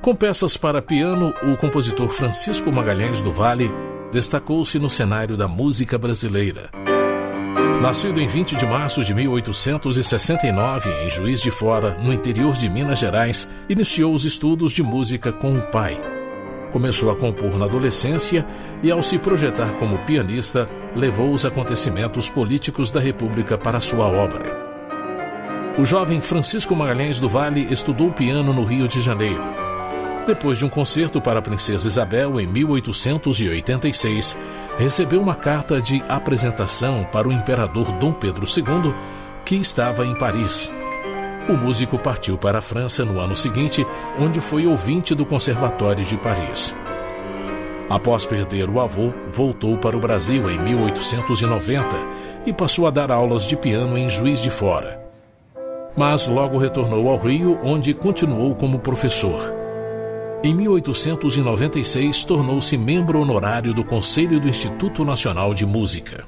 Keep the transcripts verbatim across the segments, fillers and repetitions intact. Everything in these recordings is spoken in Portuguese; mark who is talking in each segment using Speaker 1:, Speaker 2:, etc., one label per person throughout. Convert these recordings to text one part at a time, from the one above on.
Speaker 1: Com peças para piano, o compositor Francisco Magalhães do Valle destacou-se no cenário da música brasileira. Nascido em vinte de março de mil oitocentos e sessenta e nove, em Juiz de Fora, no interior de Minas Gerais, iniciou os estudos de música com o pai. Começou a compor na adolescência e, ao se projetar como pianista, levou os acontecimentos políticos da República para sua obra. O jovem Francisco Magalhães do Valle estudou piano no Rio de Janeiro. Depois de um concerto para a Princesa Isabel em mil oitocentos e oitenta e seis, recebeu uma carta de apresentação para o imperador Dom Pedro segundo, que estava em Paris. O músico partiu para a França no ano seguinte, onde foi ouvinte do Conservatório de Paris. Após perder o avô, voltou para o Brasil em mil oitocentos e noventa e passou a dar aulas de piano em Juiz de Fora. Mas logo retornou ao Rio, onde continuou como professor. Em mil oitocentos e noventa e seis, tornou-se membro honorário do Conselho do Instituto Nacional de Música.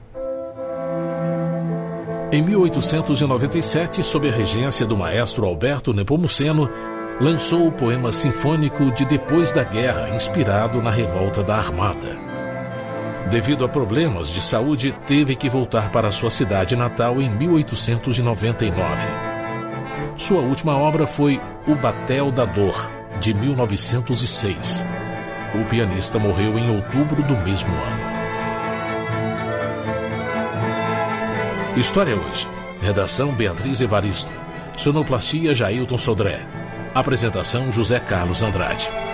Speaker 1: Em mil oitocentos e noventa e sete, sob a regência do maestro Alberto Nepomuceno, lançou o poema sinfônico de Depois da Guerra, inspirado na revolta da Armada. Devido a problemas de saúde, teve que voltar para sua cidade natal em mil oitocentos e noventa e nove. Sua última obra foi O Batel da Dor, de mil novecentos e seis. O pianista morreu em outubro do mesmo ano. História Hoje. Redação Beatriz Evaristo. Sonoplastia Jailton Sodré. Apresentação José Carlos Andrade.